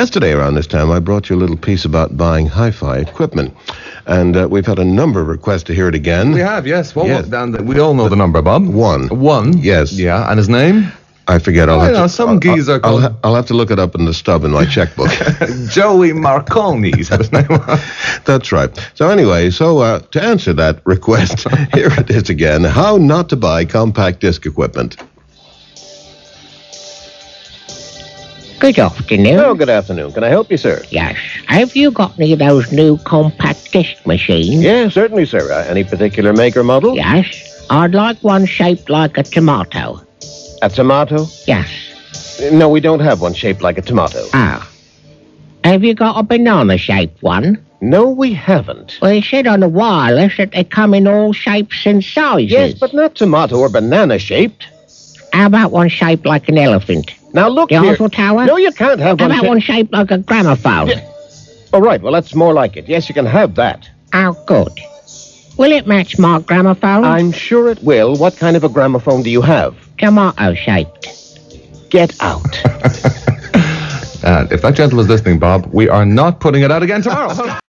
Yesterday around this time, I brought you a little piece about buying hi-fi equipment. And we've had a number of requests to hear it again. We have, yes. What Yes. was down? We all know the number, Bob. One. One? Yes. Yeah, and his name? I forget. Some geezer called... I'll have to look it up in the stub in my checkbook. Joey Marconi's his name. That's right. So anyway, to answer that request, here it is again. How not to buy compact disc equipment. Good afternoon. Oh, good afternoon. Can I help you, sir? Yes. Have you got any of those new compact disc machines? Yeah, certainly, sir. Any particular make or model? Yes. I'd like one shaped like a tomato. A tomato? Yes. No, we don't have one shaped like a tomato. Ah. Have you got a banana-shaped one? No, we haven't. Well, it said on the wireless that they come in all shapes and sizes. Yes, but not tomato or banana-shaped. How about one shaped like an elephant? Now, look The here. Eiffel Tower? No, you can't have How one. about one shaped like a gramophone? Yeah. All right, well, that's more like it. Yes, you can have that. Oh, good. Will it match my gramophone? I'm sure it will. What kind of a gramophone do you have? Tomato-shaped. Get out. If that gentleman's listening, Bob, we are not putting it out again tomorrow.